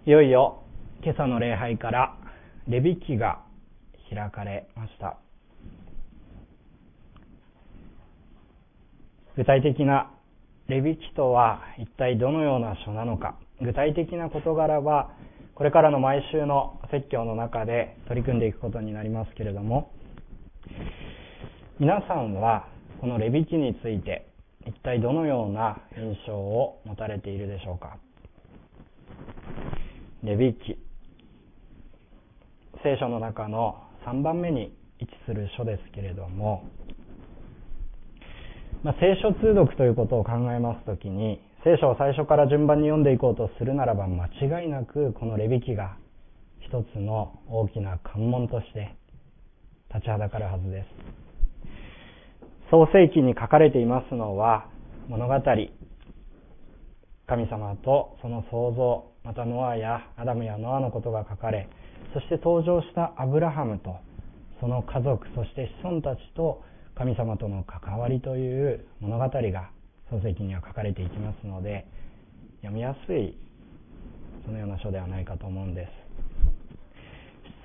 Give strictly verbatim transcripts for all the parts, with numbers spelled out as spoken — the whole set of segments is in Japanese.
いよいよ今朝の礼拝からレビ記が開かれました。具体的なレビ記とは一体どのような書なのか、具体的な事柄はこれからの毎週の説教の中で取り組んでいくことになりますけれども、皆さんはこのレビ記について一体どのような印象を持たれているでしょうか。レビ記、聖書の中のさんばんめに位置する書ですけれども、まあ、聖書通読ということを考えますときに、聖書を最初から順番に読んでいこうとするならば、間違いなくこのレビ記が一つの大きな関門として立ちはだかるはずです。創世記に書かれていますのは物語、神様とその創造、またノアやアダムやノアのことが書かれ、そして登場したアブラハムとその家族、そして子孫たちと神様との関わりという物語が創世記には書かれていきますので、読みやすいそのような書ではないかと思うんです。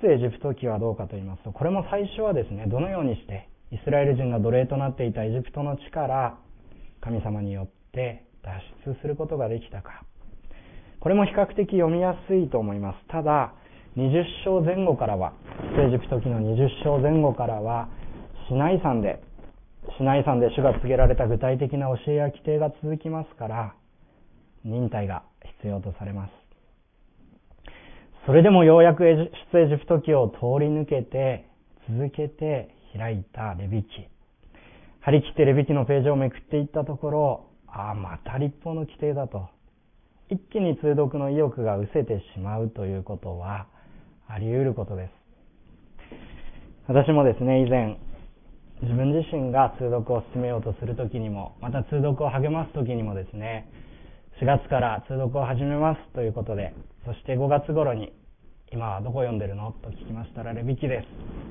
出エジプト記はどうかと言いますと、これも最初はですね、どのようにしてイスラエル人が奴隷となっていたエジプトの地から神様によって脱出することができたか、これも比較的読みやすいと思います。ただにじゅっ章前後からは、出エジプト記のにじゅっ章前後からはシナイ山でシナイ山で主が告げられた具体的な教えや規定が続きますから、忍耐が必要とされます。それでもようやく出エジプト記を通り抜けて続けて開いたレビ記、張り切ってレビ記のページをめくっていったところ、ああまた立法の規定だと、一気に通読の意欲が失せてしまうということはあり得ることです。私もですね、以前自分自身が通読を進めようとするときにも、また通読を励ますときにもですね、しがつから通読を始めますということで、そしてごがつ頃に今はどこ読んでるのと聞きましたら、レビ記です。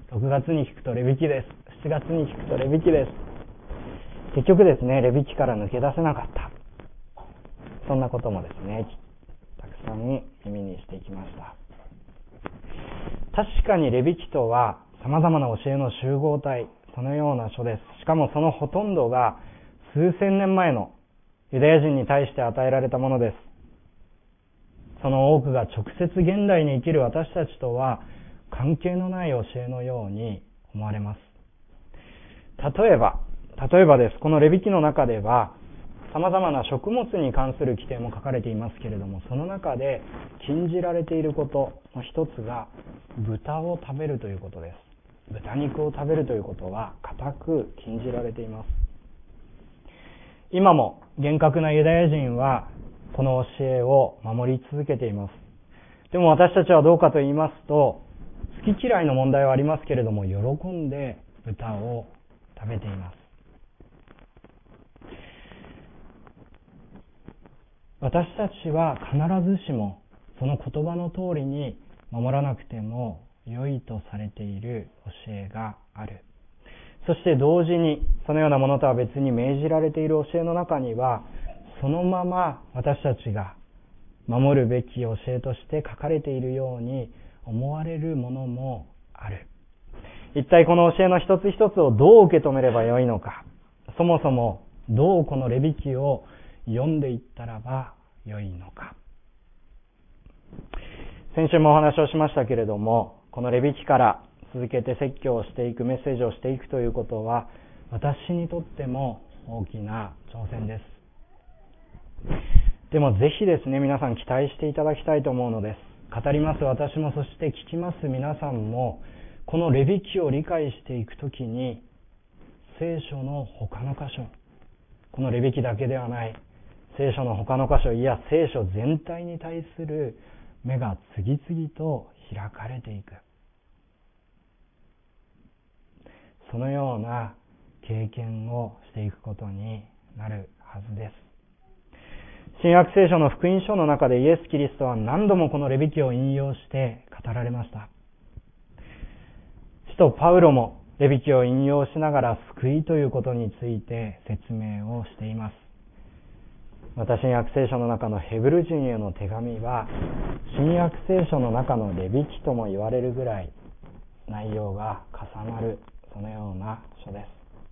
ろくがつに聞くとレビ記です。しちがつに聞くとレビ記です。結局ですね、レビ記から抜け出せなかった、そんなこともですね、たくさん耳にしていきました。確かにレビ記とは様々な教えの集合体、そのような書です。しかもそのほとんどが数千年前のユダヤ人に対して与えられたものです。その多くが直接現代に生きる私たちとは関係のない教えのように思われます。例えば、例えばです。このレビ記の中では様々な食物に関する規定も書かれていますけれども、その中で禁じられていることの一つが豚を食べるということです。豚肉を食べるということは固く禁じられています。今も厳格なユダヤ人はこの教えを守り続けています。でも私たちはどうかと言いますと、好き嫌いの問題はありますけれども、喜んで豚を食べています。私たちは必ずしもその言葉の通りに守らなくても良いとされている教えがある。そして同時にそのようなものとは別に命じられている教えの中には、そのまま私たちが守るべき教えとして書かれているように思われるものもある。一体この教えの一つ一つをどう受け止めればよいのか、そもそもどうこのレビ記を読んでいったらばよいのか。先週もお話をしましたけれども、このレビ記から続けて説教をしていく、メッセージをしていくということは私にとっても大きな挑戦です。でもぜひですね、皆さん期待していただきたいと思うのです。語ります私も、そして聞きます皆さんも、このレビ記を理解していくときに聖書の他の箇所、このレビ記だけではない聖書の他の箇所、いや聖書全体に対する目が次々と開かれていく、そのような経験をしていくことになるはずです。新約聖書の福音書の中でイエス・キリストは何度もこのレビ記を引用して語られました。使徒パウロもレビ記を引用しながら救いということについて説明をしています。 また新約聖書の中のヘブル人への手紙は新約聖書の中のレビ記とも言われるぐらい内容が重なる、そのような書です。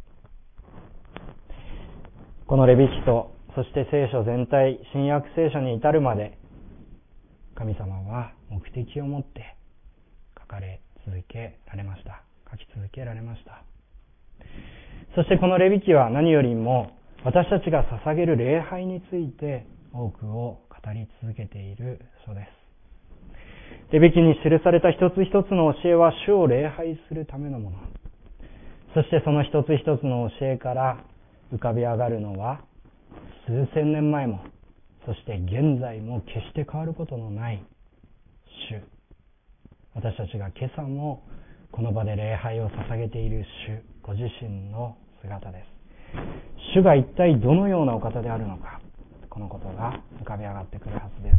このレビ記と、そして聖書全体、新約聖書に至るまで神様は目的を持って書かれ続けられました。書き続けられました。そしてこのレビ記は何よりも私たちが捧げる礼拝について多くを語り続けている書です。レビ記に記された一つ一つの教えは主を礼拝するためのもの。そしてその一つ一つの教えから浮かび上がるのは数千年前も、そして現在も決して変わることのない主。私たちが今朝もこの場で礼拝を捧げている主ご自身の姿です。主が一体どのようなお方であるのか、このことが浮かび上がってくるはずです。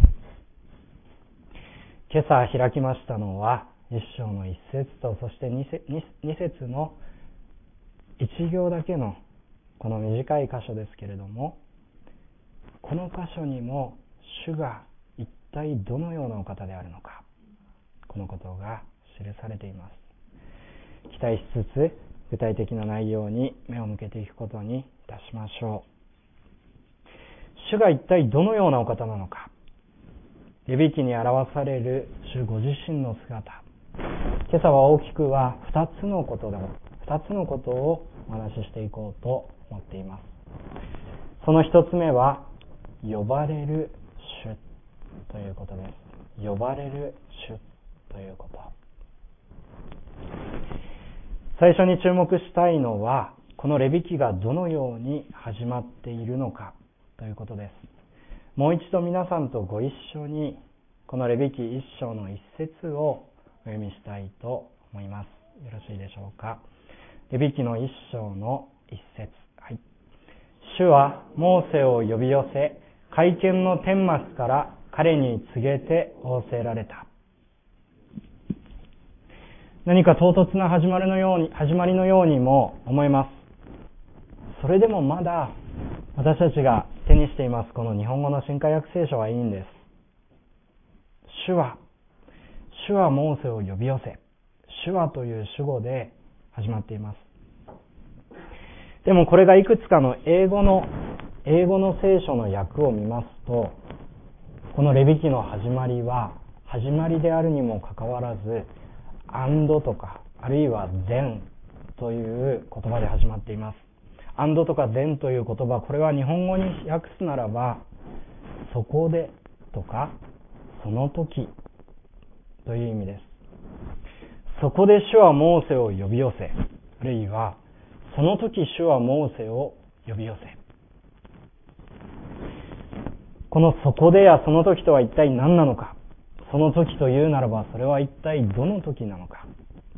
今朝開きましたのは一章の一節と、そして二節の一行だけのこの短い箇所ですけれども、この箇所にも主が一体どのようなお方であるのか、このことが記されています。期待しつつ具体的な内容に目を向けていくことにいたしましょう。主が一体どのようなお方なのか、レビ記に表される主ご自身の姿、今朝は大きくは二つのことで二つのことをお話ししていこうと思っています。その一つ目は呼ばれる主ということです。呼ばれる主ということ。最初に注目したいのは、このレビ記がどのように始まっているのかということです。もう一度皆さんとご一緒にこのレビ記一章の一節をお読みしたいと思います。よろしいでしょうか。レビ記の一章の一節、はい、主はモーセを呼び寄せ、会見の顛末から彼に告げて仰せられた。何か唐突な始まりのように、始まりのようにも思います。それでもまだ私たちが手にしていますこの日本語の新海訳聖書はいいんです。主は、主はモーセを呼び寄せ、主はという主語で始まっています。でもこれがいくつかの英語の英語の聖書の訳を見ますと、このレビ記の始まりは始まりであるにもかかわらず、and とかあるいは then という言葉で始まっています。and とか then という言葉、これは日本語に訳すならば、そこでとかその時という意味です。そこで主はモーセを呼び寄せ、あるいはその時主はモーセを呼び寄せ。このそこでやその時とは一体何なのか、その時というならばそれは一体どの時なのか。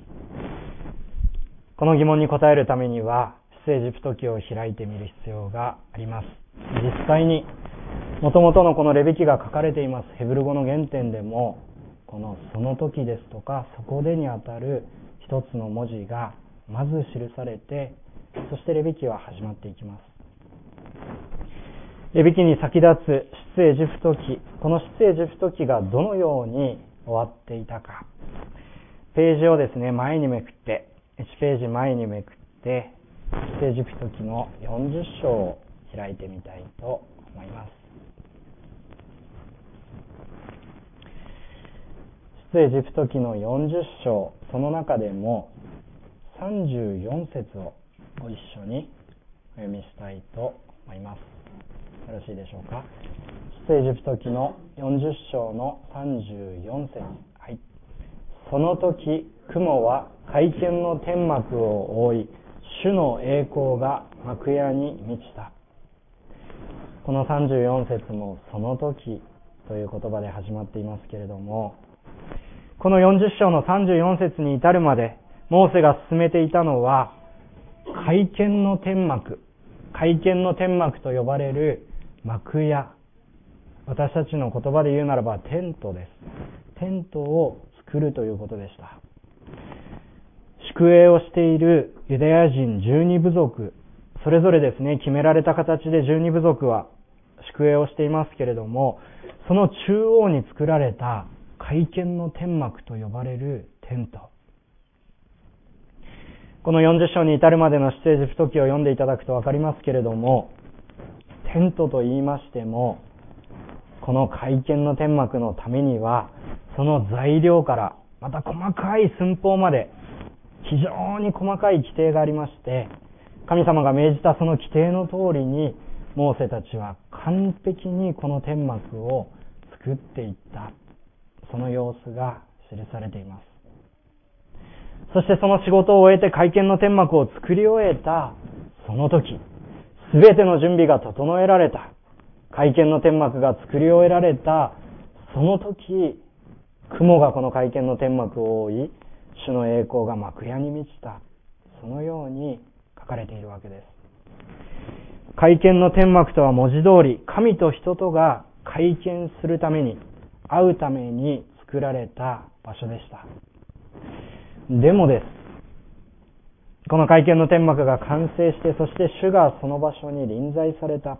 この疑問に答えるためには出エジプト記を開いてみる必要があります。実際に元々のこのレビ記が書かれていますヘブル語の原点でも、このその時ですとかそこでにあたる一つの文字がまず記されて、そしてレビ記は始まっていきます。レビ記に先立つ出エジプト記、この出エジプト記がどのように終わっていたか、ページをですね前にめくって、いちページ前にめくって出エジプト記のよんじゅっ章を開いてみたいと思います。出エジプト記のよんじゅっ章、その中でもさんじゅうよん節をご一緒にお読みしたいと思います。よろしいでしょうか。出エジプト記のよんじゅっ章のさんじゅうよん節、はい、その時雲は会見の天幕を覆い、主の栄光が幕屋に満ちた。このさんじゅうよん節もその時という言葉で始まっていますけれども、このよんじゅっ章のさんじゅうよん節に至るまでモーセが進めていたのは会見の天幕、会見の天幕と呼ばれる幕屋、私たちの言葉で言うならばテントです。テントを作るということでした。宿営をしているユダヤ人じゅうに部族、それぞれですね、決められた形でじゅうに部族は宿営をしていますけれども、その中央に作られた会見の天幕と呼ばれるテント。このよんじゅっ章に至るまでの出エジプト記を読んでいただくと分かりますけれども、テントと言いましても、この会見の天幕のためには、その材料からまた細かい寸法まで非常に細かい規定がありまして、神様が命じたその規定の通りにモーセたちは完璧にこの天幕を作っていった、その様子が記されています。そしてその仕事を終えて会見の天幕を作り終えたその時、すべての準備が整えられた、会見の天幕が作り終えられたその時、雲がこの会見の天幕を覆い、主の栄光が幕屋に満ちた、そのように書かれているわけです。会見の天幕とは文字通り、神と人とが会見するために、会うために作られた場所でした。でもです。この会見の天幕が完成して、そして主がその場所に臨在された。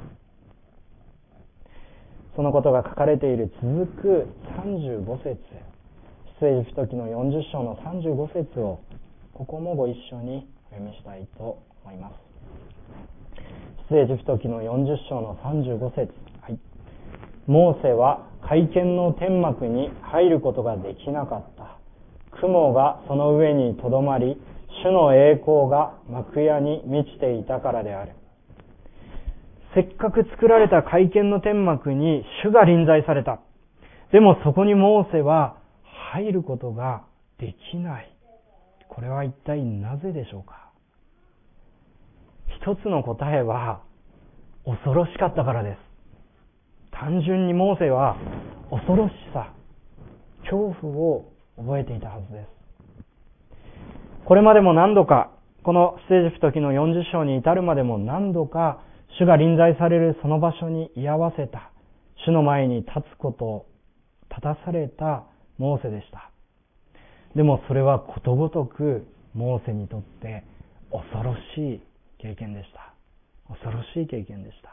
そのことが書かれている続くさんじゅうご節、出エジプト記のよんじゅっ章のさんじゅうご節を、ここもご一緒にお読みしたいと思います。出エジプト記のよんじゅっ章のさんじゅうご節、はい。モーセは会見の天幕に入ることができなかった。雲がその上にとどまり、主の栄光が幕屋に満ちていたからである。せっかく作られた会見の天幕に主が臨在された。でもそこにモーセは入ることができない。これは一体なぜでしょうか。一つの答えは恐ろしかったからです。単純にモーセは恐ろしさ、恐怖を覚えていたはずです。これまでも何度か、この出エジプト記のよんじゅっ章に至るまでも何度か、主が臨在されるその場所に居合わせた、主の前に立つことを立たされたモーセでした。でもそれはことごとくモーセにとって恐ろしい経験でした。恐ろしい経験でした。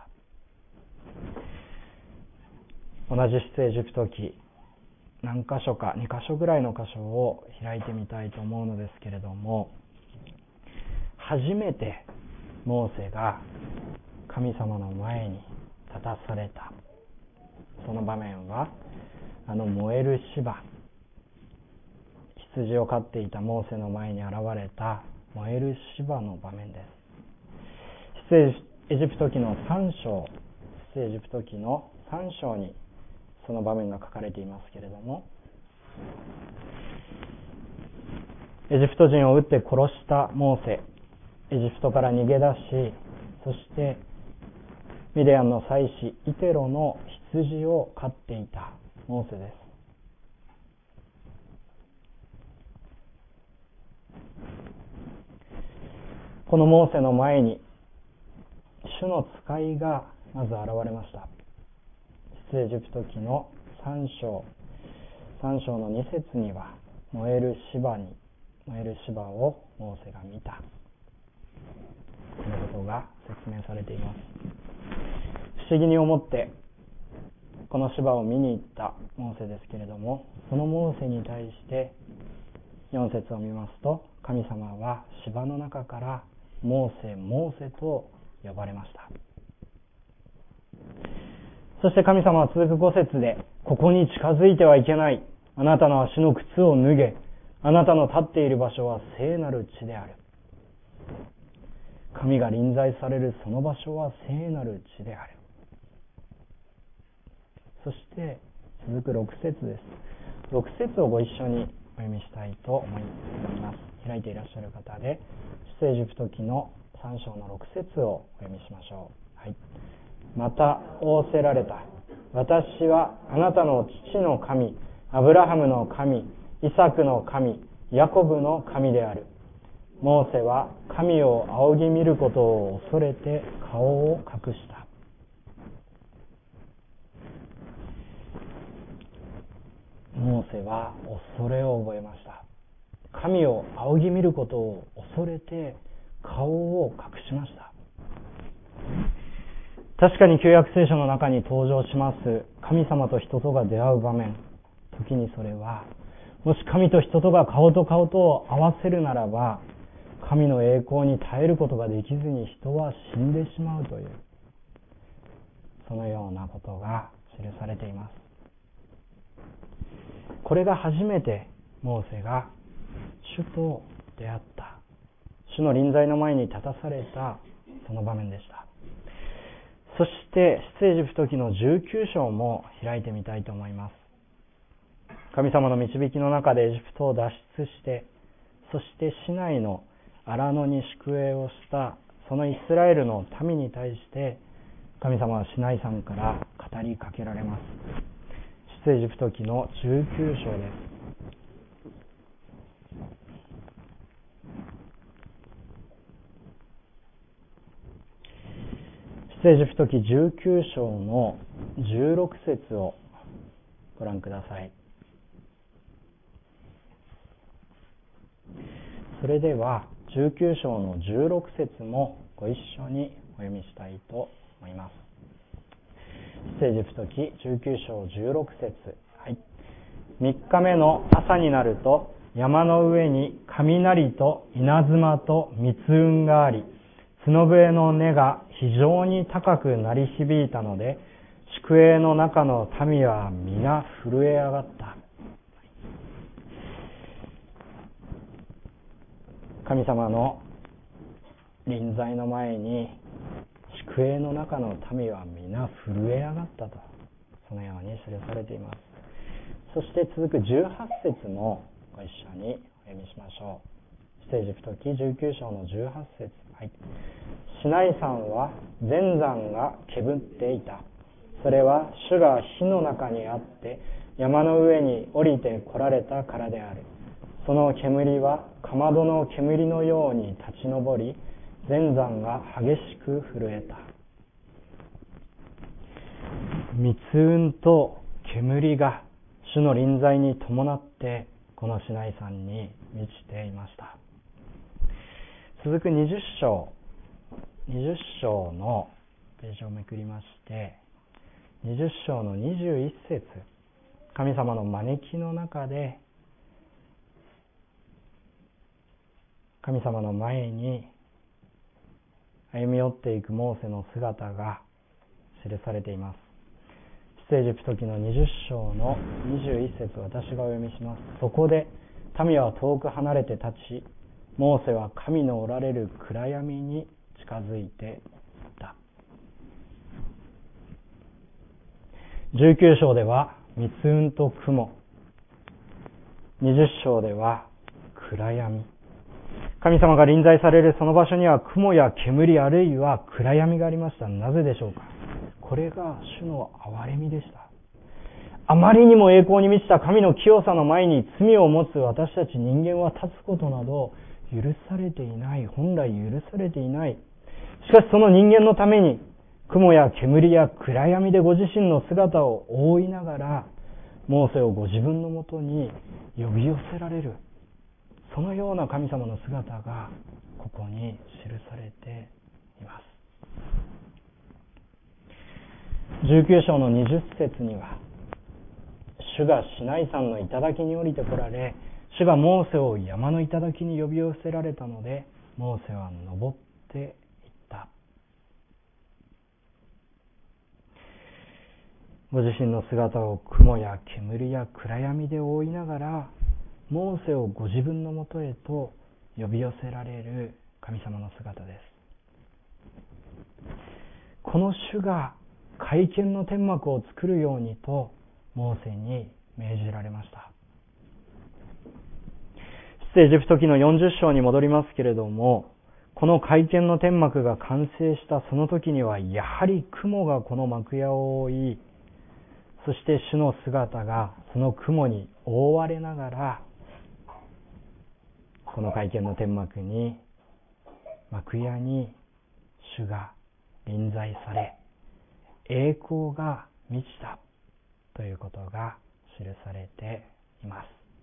同じ出エジプト記、何箇所か、に箇所ぐらいの箇所を開いてみたいと思うのですけれども、初めてモーセが神様の前に立たされたその場面は、あの燃える芝、羊を飼っていたモーセの前に現れた燃える芝の場面です。出エジプト記のさん章、出エジプト記のさん章にその場面が書かれていますけれども、エジプト人を撃って殺したモーセ、エジプトから逃げ出し、そしてミディアンの妻子イテロの羊を飼っていたモーセです。このモーセの前に主の使いがまず現れました。出エジプト記のさん章、さん章のに節には、燃える芝に燃える芝をモーセが見た、このことが説明されています。不思議に思ってこの芝を見に行ったモーセですけれども、そのモーセに対してよん節を見ますと、神様は芝の中からモーセ、モーセと呼ばれました。そして神様は続くご節で、ここに近づいてはいけない。あなたの足の靴を脱げ。あなたの立っている場所は聖なる地である。神が臨在されるその場所は聖なる地である。そして続くろく節です。ろく節をご一緒にお読みしたいと思います。開いていらっしゃる方で、出エジプト記のさん章のろく節をお読みしましょう。はい。また仰せられた。私はあなたの父の神、アブラハムの神、イサクの神、ヤコブの神である。モーセは神を仰ぎ見ることを恐れて顔を隠した。モーセは恐れを覚えました。神を仰ぎ見ることを恐れて顔を隠しました。 確かに旧約聖書の中に登場します神様と人とが出会う場面、時にそれはもし神と人とが顔と顔と合わせるならば、神の栄光に耐えることができずに人は死んでしまうという、そのようなことが記されています。これが初めてモーセが主と出会った、主の臨在の前に立たされたその場面でした。そして出エジプト記のじゅうきゅう章も開いてみたいと思います。神様の導きの中でエジプトを脱出して、そしてシナイの荒野に宿営をしたそのイスラエルの民に対して神様はシナイ山から語りかけられます。出エジプト記のじゅうきゅう章です。出エジプト記じゅうきゅう章のじゅうろく節をご覧ください。それではじゅうきゅう章のじゅうろく節もご一緒にお読みしたいと思います。出エジプト記じゅうきゅう章じゅうろく節、はい、みっかめの朝になると山の上に雷と稲妻と密雲があり、角笛の音が非常に高く鳴り響いたので、宿営の中の民は皆震え上がった。神様の臨在の前に宿営の中の民は皆震え上がったと、そのように記されています。そして続くじゅうはち節もご一緒にお読みしましょう。出エジプト記じゅうきゅう章のじゅうはち節、はい、シナイ山は全山が煙っていた。それは主が火の中にあって山の上に降りて来られたからである。その煙はかまどの煙のように立ち上り、全山が激しく震えた。密雲と煙が主の臨在に伴ってこのシナイ山に満ちていました。続くにじゅう章にじゅう章のページをめくりまして、にじゅう章のにじゅういち節、神様の招きの中で神様の前に歩み寄っていくモーセの姿が記されています。出エジプト記のにじゅう章のにじゅういち節、私がお読みします。そこで民は遠く離れて立ち、モーセは神のおられる暗闇に近づいていった。じゅうきゅう章では密雲と雲、にじゅう章では暗闇。神様が臨在されるその場所には雲や煙あるいは暗闇がありました。なぜでしょうか。これが主の憐れみでした。あまりにも栄光に満ちた神の清さの前に罪を持つ私たち人間は立つことなど許されていない。本来許されていない。しかしその人間のために雲や煙や暗闇でご自身の姿を覆いながらモーセをご自分のもとに呼び寄せられる、そのような神様の姿がここに記されています。じゅうきゅう章のにじゅう節には、主がシナイ山の頂に降りてこられ、主がモーセを山の頂に呼び寄せられたので、モーセは登っていった。ご自身の姿を雲や煙や暗闇で覆いながら、モーセをご自分のもとへと呼び寄せられる神様の姿です。この主が会見の天幕を作るようにとモーセに命じられました。出エジプト記のよんじゅう章に戻りますけれども、この会見の天幕が完成したその時にはやはり雲がこの幕屋を覆い、そして主の姿がその雲に覆われながらこの会見の天幕に、幕屋に主が臨在され、栄光が満ちたということが記されています。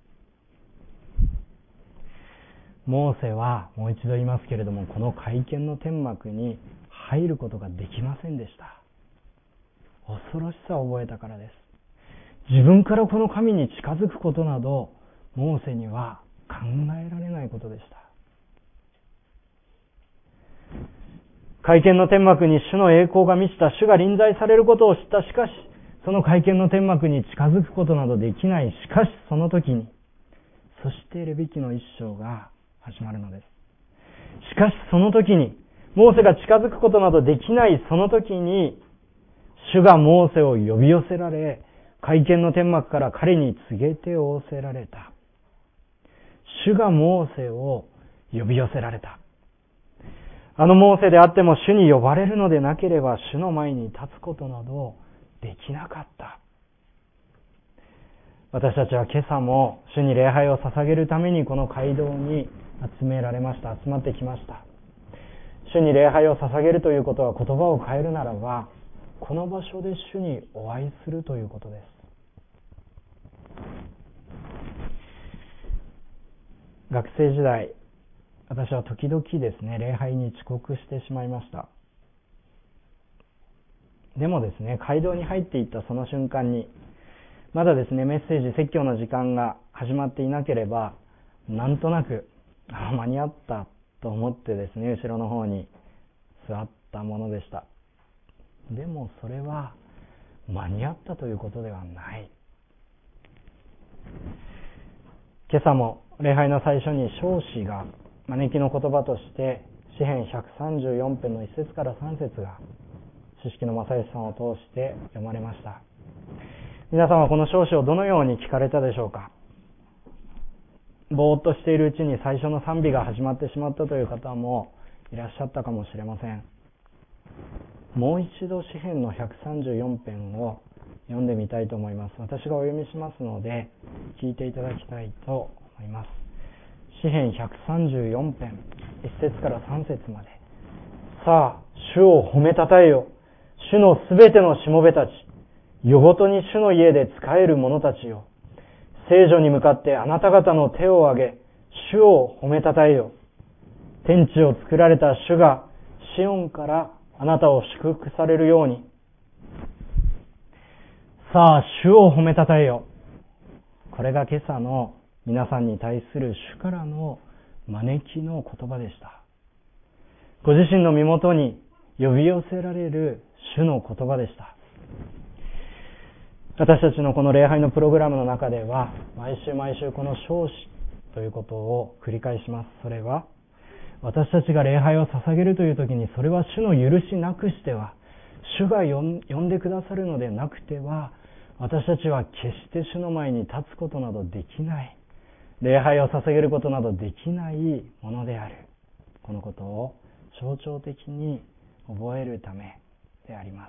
モーセはもう一度言いますけれども、この会見の天幕に入ることができませんでした。 恐ろしさを覚えたからです。自分からこの神に近づくことなど、モーセには考えられないことでした。会見の天幕に主の栄光が満ちた、主が臨在されることを知った。しかし、その会見の天幕に近づくことなどできない。しかし、その時に、そしてレビ記の一章が始まるのです。しかし、その時に、モーセが近づくことなどできないその時に、主がモーセを呼び寄せられ、会見の天幕から彼に告げて仰せられた。主がモーセを呼び寄せられた。あのモーセであっても主に呼ばれるのでなければ主の前に立つことなどできなかった。私たちは今朝も主に礼拝を捧げるためにこの街道に集められました。集まってきました。主に礼拝を捧げるということは、言葉を変えるならば、この場所で主にお会いするということです。学生時代、私は時々ですね、礼拝に遅刻してしまいました。でもですね、街道に入っていったその瞬間に、まだですね、メッセージ、説教の時間が始まっていなければ、なんとなく、あ、間に合ったと思ってですね、後ろの方に座ったものでした。でもそれは間に合ったということではない。今朝も礼拝の最初に唱詩が招きの言葉として詩編ひゃくさんじゅうよん編のいち節からさん節が知識の正義さんを通して読まれました。皆さんはこの唱詩をどのように聞かれたでしょうか。ぼーっとしているうちに最初の賛美が始まってしまったという方もいらっしゃったかもしれません。もう一度詩編のひゃくさんじゅうよん編を読んでみたいと思います。私がお読みしますので聞いていただきたいと思います。詩編ひゃくさんじゅうよん編いち節からさん節まで。さあ、主を褒めたたえよ。主のすべてのしもべたち、夜ごとに主の家で仕える者たちよ。聖女に向かってあなた方の手を挙げ、主を褒めたたえよ。天地を作られた主がシオンからあなたを祝福されるように。さあ、主を褒めたたえよ。これが今朝の皆さんに対する主からの招きの言葉でした。ご自身の身元に呼び寄せられる主の言葉でした。私たちのこの礼拝のプログラムの中では、毎週毎週この唱詩ということを繰り返します。それは、私たちが礼拝を捧げるというときに、それは主の許しなくしては、主が呼んでくださるのでなくては、私たちは決して主の前に立つことなどできない。礼拝を捧げることなどできないものである。このことを象徴的に覚えるためであります。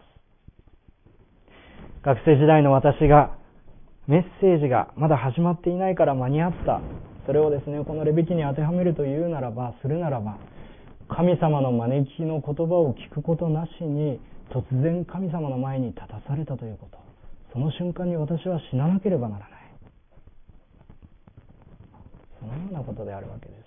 学生時代の私がメッセージがまだ始まっていないから間に合った。それをですね、このレビ記に当てはめるというならば、するならば、神様の招きの言葉を聞くことなしに突然神様の前に立たされたということ。その瞬間に私は死ななければならない。そのようなことであるわけです。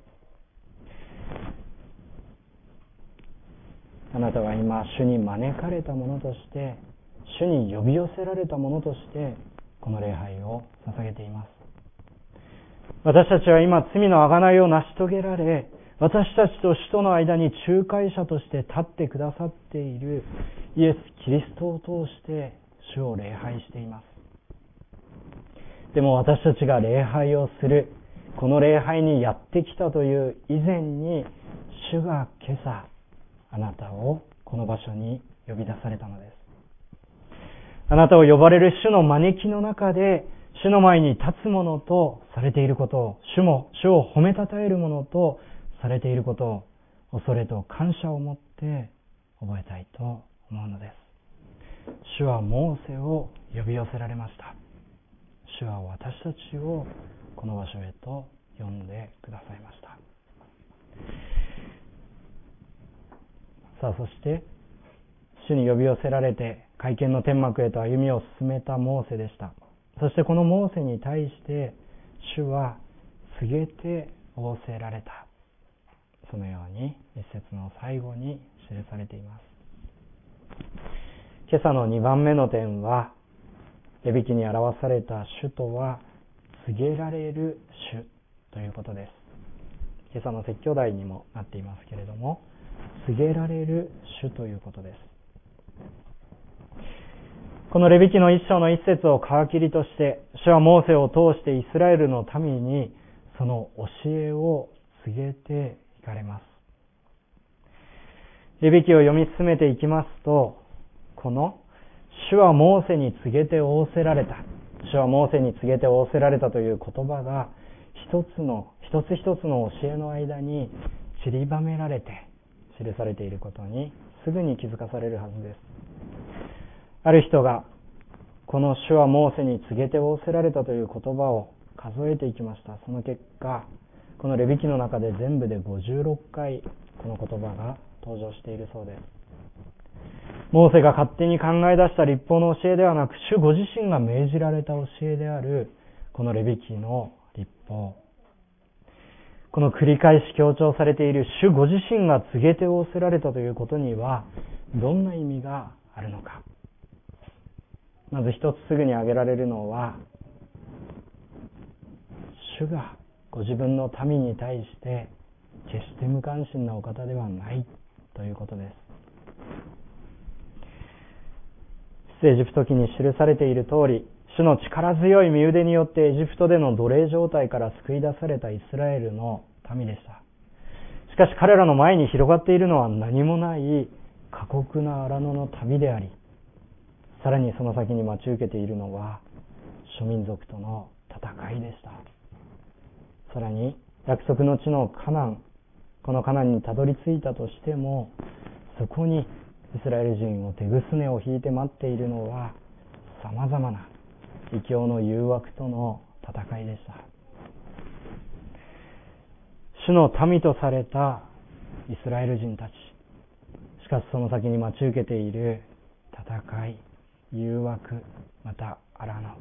あなたは今、主に招かれたものとして、主に呼び寄せられたものとして、この礼拝を捧げています。私たちは今、罪の贖いを成し遂げられ、私たちと主との間に仲介者として立ってくださっているイエス・キリストを通して主を礼拝しています。でも私たちが礼拝をする、この礼拝にやってきたという以前に、主が今朝、あなたをこの場所に呼び出されたのです。あなたを呼ばれる主の招きの中で、主の前に立つものとされていることを、主も主を褒めたたえるものとされていることを、恐れと感謝を持って覚えたいと思うのです。主はモーセを呼び寄せられました。主は私たちをこの場所へと呼んでくださいました。さあ、そして主に呼び寄せられて会見の天幕へと歩みを進めたモーセでした。そしてこのモーセに対して主は告げて仰せられた。そのように一節の最後に記されています。 今朝のにばんめの点は、レビ記に表された主とは告げられる主ということです。今朝の説教題にもなっていますけれども、告げられる主ということです。このレビ記の一章の一節を皮切りとして、主はモーセを通してイスラエルの民にその教えを告げていかれます。レビ記を読み進めていきますと、この主はモーセに告げて仰せられた、主はモーセに告げて仰せられたという言葉が一つの一つ一つの教えの間に散りばめられて記されていることにすぐに気づかされるはずです。ある人がこの主はモーセに告げて仰せられたという言葉を数えていきました。その結果、このレビ記の中で全部でごじゅうろっかいこの言葉が登場しているそうです。モーセが勝手に考え出した律法の教えではなく、主ご自身が命じられた教えであるこのレビ記の律法、この繰り返し強調されている主ご自身が告げて仰せられたということにはどんな意味があるのか。まず一つすぐに挙げられるのは、主がご自分の民に対して決して無関心なお方ではないということです。出エジプト記に記されている通り、主の力強い身腕によってエジプトでの奴隷状態から救い出されたイスラエルの民でした。しかし彼らの前に広がっているのは何もない過酷な荒野の旅であり、さらにその先に待ち受けているのは諸民族との戦いでした。さらに約束の地のカナン、このカナンにたどり着いたとしても、そこにイスラエル人を手ぐすねを引いて待っているのはさまざまな異教の誘惑との戦いでした。主の民とされたイスラエル人たち、しかしその先に待ち受けている戦い、誘惑、また荒野。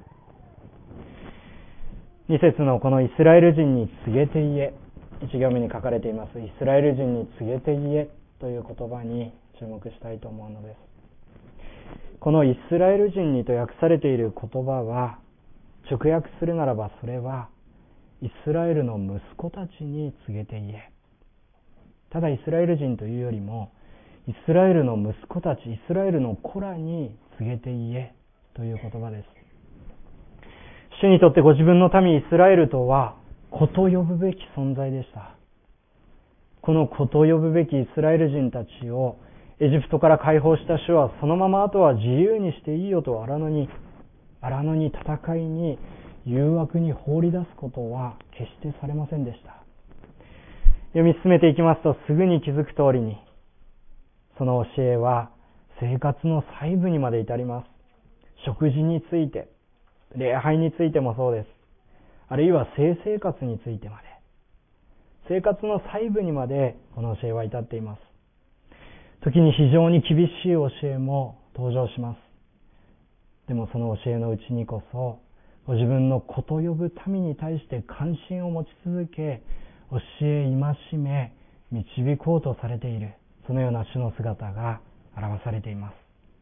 に節のこのイスラエル人に告げて言え、一行目に書かれていますイスラエル人に告げて言えという言葉に注目したいと思うのです。このイスラエル人にと訳されている言葉は、直訳するならばそれはイスラエルの息子たちに告げて言え。ただイスラエル人というよりも、イスラエルの息子たち、イスラエルの子らに告げて言えという言葉です。主にとってご自分の民イスラエルとは子と呼ぶべき存在でした。この子と呼ぶべきイスラエル人たちをエジプトから解放した主は、そのままあとは自由にしていいよと荒野に荒野に戦いに誘惑に放り出すことは決してされませんでした。読み進めていきますと、すぐに気づく通りにその教えは生活の細部にまで至ります。食事について、礼拝についてもそうです。あるいは性生活についてまで、生活の細部にまでこの教えは至っています。時に非常に厳しい教えも登場します。でもその教えのうちにこそ、ご自分の子と呼ぶ民に対して関心を持ち続け、教え戒め導こうとされている、そのような主の姿が表されています。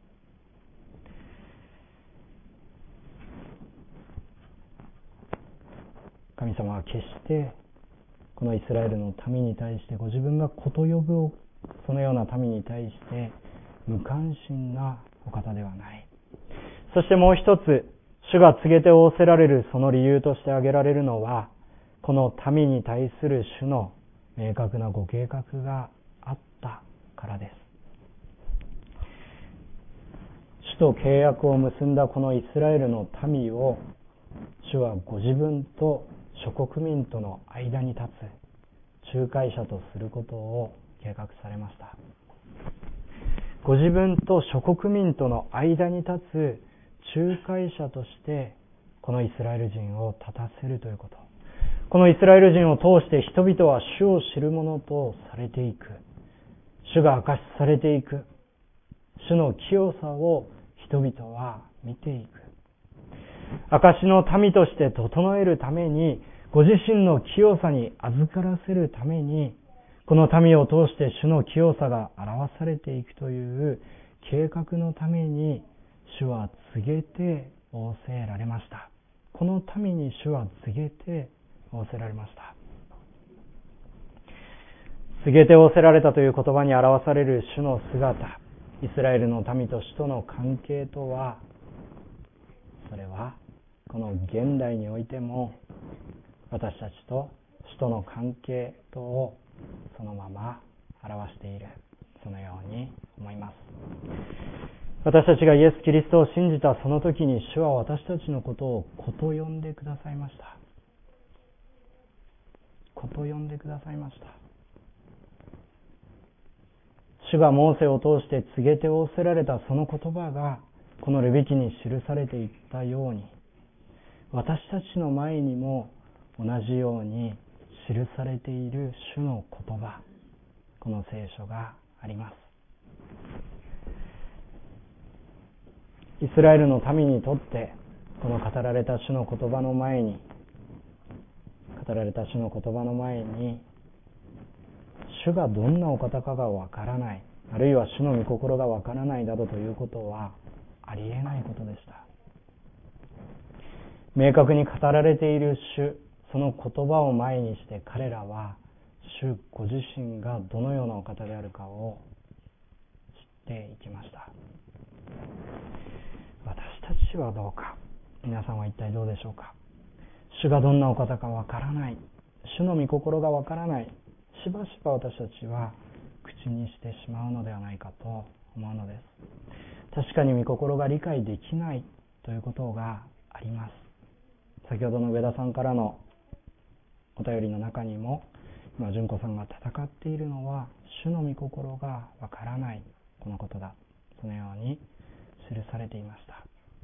神様は決してこのイスラエルの民に対して、ご自分が子と呼ぶそのような民に対して無関心なお方ではない。そしてもう一つ、主が告げて仰せられるその理由として挙げられるのは、この民に対する主の明確なご計画があったからです。主と契約を結んだこのイスラエルの民を、主はご自分と諸国民との間に立つ仲介者とすることを計画されました。ご自分と諸国民との間に立つ仲介者としてこのイスラエル人を立たせるということ。このイスラエル人を通して人々は主を知るものとされていく。主が明かしされていく。主の清さを人々は見ていく。証の民として整えるために、ご自身の清さに預からせるために、この民を通して主の清さが表されていくという計画のために主は告げて仰せられました。この民に主は告げて仰せられました。告げて仰せられたという言葉に表される主の姿、イスラエルの民と主との関係とは、それはこの現代においても私たちと主との関係とをそのまま表している、そのように思います。私たちがイエス・キリストを信じたその時に、主は私たちのことを子と呼んでくださいました。子と呼んでくださいました。主がモーセを通して告げて仰せられたその言葉がこのレビ記に記されていったように、私たちの前にも同じように記されている主の言葉、この聖書があります。イスラエルの民にとってこの語られた主の言葉の前に語られた主の言葉の前に主がどんなお方かがわからない、あるいは主の御心がわからないなどということはありえないことでした。明確に語られている主、その言葉を前にして彼らは主ご自身がどのようなお方であるかを知っていきました。私たちはどうか、皆さんは一体どうでしょうか。主がどんなお方かわからない、主の御心がわからない、しばしば私たちは口にしてしまうのではないかと思うのです。確かに御心が理解できないということがあります。先ほどの上田さんからのお便りの中にも、今純子さんが戦っているのは主の御心がわからないこのことだ、そのように記されていました。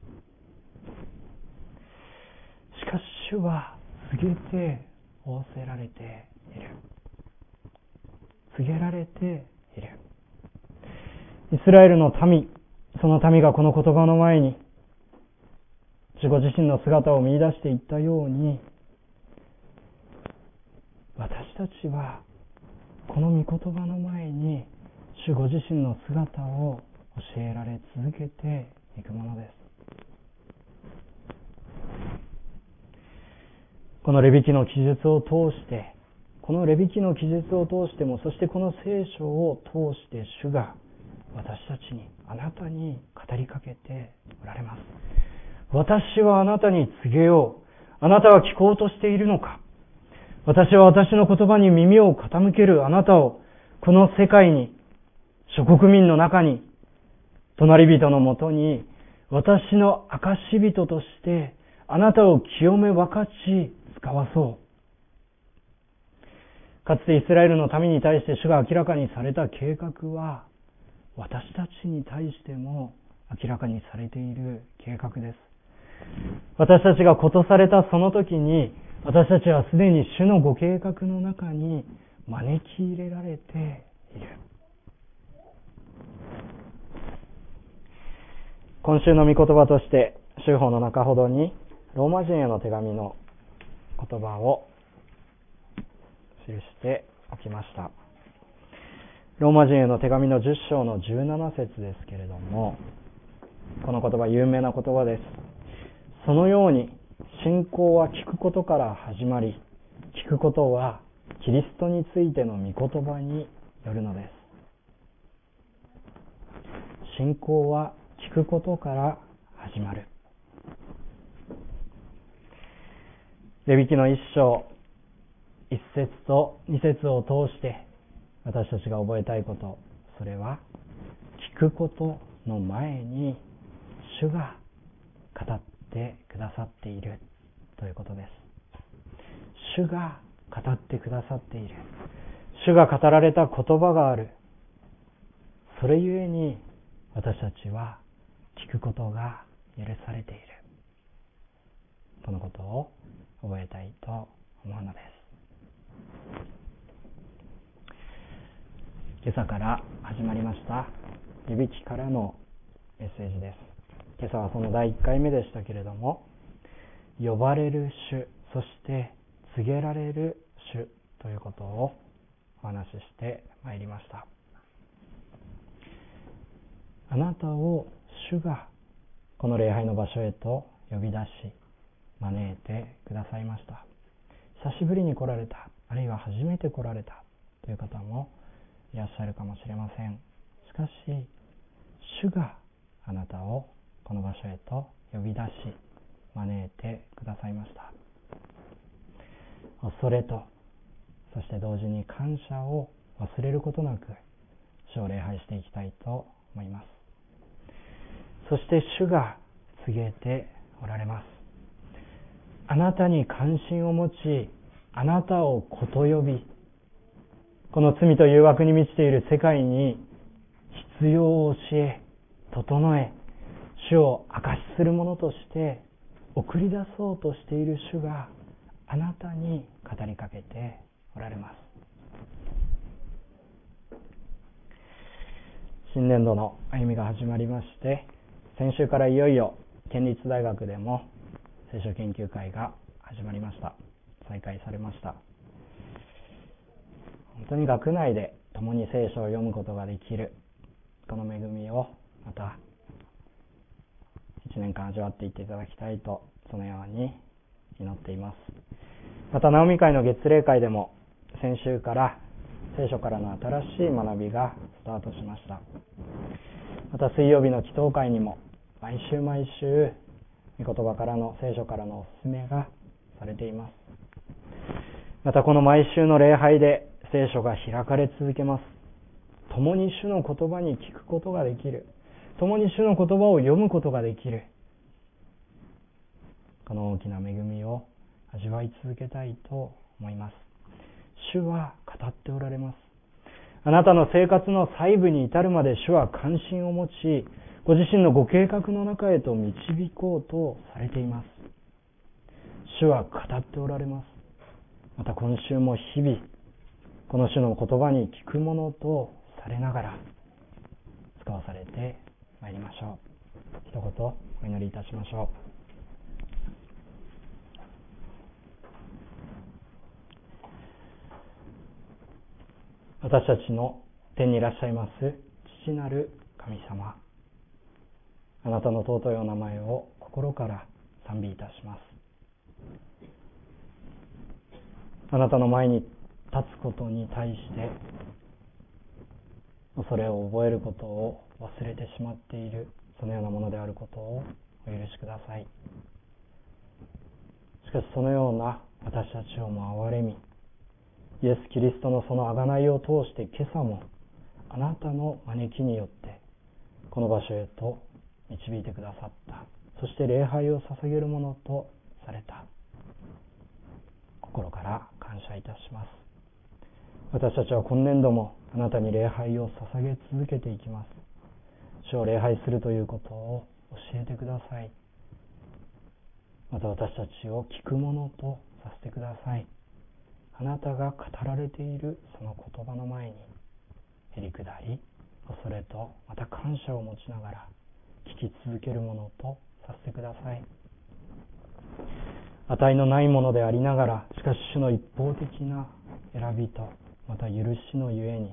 しかし主は告げて仰せられている、告げられている。イスラエルの民、その民がこの言葉の前に主ご自身の姿を見出していったように、私たちはこの御言葉の前に主ご自身の姿を教えられ続けていくものです。このレビ記の記述を通して、このレビ記の記述を通しても、そしてこの聖書を通して主が私たちに、あなたに語りかけておられます。私はあなたに告げよう。あなたは聞こうとしているのか。私は私の言葉に耳を傾けるあなたを、この世界に、諸国民の中に、隣人のもとに、私の証人として、あなたを清め分かち使わそう。かつてイスラエルの民に対して主が明らかにされた計画は、私たちに対しても明らかにされている計画です。私たちがことされたその時に、私たちはすでに主のご計画の中に招き入れられている。今週の御言葉として、週報の中ほどにローマ人への手紙の言葉を記しておきました。ローマ人への手紙のじゅっ章のじゅうなな節ですけれども、この言葉有名な言葉です。そのように信仰は聞くことから始まり、聞くことはキリストについての御言葉によるのです。信仰は聞くことから始まる。レビ記の一章一節と二節を通して私たちが覚えたいこと、それは聞くことの前に主が語ってくださっているということです。主が語ってくださっている。主が語られた言葉がある。それゆえに私たちは聞くことが許されている。このことを覚えたいと思うのです。今朝から始まりましたレビ記からのメッセージです。今朝はそのだいいっかいめでしたけれども、呼ばれる主、そして告げられる主ということをお話ししてまいりました。 あなたを主がこの礼拝の場所へと呼び出し招いてくださいました。久しぶりに来られた、あるいは初めて来られたという方もいらっしゃるかもしれません。しかし主があなたをこの場所へと呼び出し招いてくださいました。恐れとそして同時に感謝を忘れることなく主を礼拝していきたいと思います。そして主が告げておられます。あなたに関心を持ち、あなたを子と呼び、この罪と誘惑に満ちている世界に必要を教え、整え、主を証しするものとして送り出そうとしている主があなたに語りかけておられます。新年度の歩みが始まりまして、先週からいよいよ県立大学でも聖書研究会が始まりました。再開されました。本当に学内で共に聖書を読むことができるこの恵みをまたいちねんかん味わっていっていただきたいと、そのように祈っています。またナオミ会の月例会でも先週から聖書からの新しい学びがスタートしました。また水曜日の祈祷会にも毎週毎週御言葉からの聖書からのお勧めがされています。またこの毎週の礼拝で聖書が開かれ続けます。共に主の言葉に聞くことができる、共に主の言葉を読むことができる、この大きな恵みを味わい続けたいと思います。主は語っておられます。あなたの生活の細部に至るまで主は関心を持ち、ご自身のご計画の中へと導こうとされています。主は語っておられます。また今週も日々この主の言葉に聞くものとされながら使わされてまいりましょう。一言お祈りいたしましょう。私たちの天にいらっしゃいます父なる神様、あなたの尊いお名前を心から賛美いたします。あなたの前に立つことに対して恐れを覚えることを忘れてしまっている、そのようなものであることをお許しください。しかしそのような私たちをも憐れみ、イエス・キリストのその贖いを通して今朝もあなたの招きによってこの場所へと導いてくださった。そして礼拝を捧げるものとされた。心から感謝いたします。私たちは今年度もあなたに礼拝を捧げ続けていきます。主を礼拝するということを教えてください。また私たちを聞くものとさせてください。あなたが語られているその言葉の前にへりくだり、恐れとまた感謝を持ちながら聞き続けるものとさせてください。値のないものでありながら、しかし主の一方的な選びとまた許しのゆえに、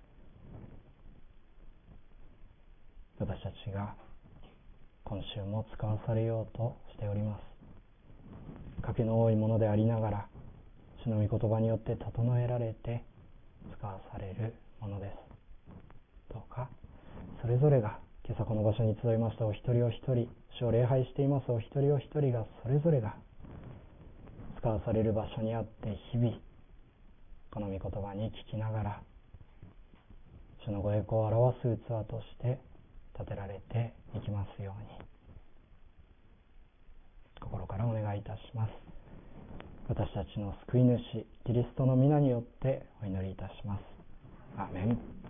私たちが今週も使わされようとしております。賭けの多いものでありながら、主の御言葉によって整えられて使わされるものです。どうかそれぞれが今朝この場所に集いましたお一人お一人、主を礼拝していますお一人お一人が、それぞれが使わされる場所にあって日々この御言葉に聞きながら主のご栄光を表す器として立てられていきますように心からお願いいたします。私たちの救い主キリストの皆によってお祈りいたします。アーメン。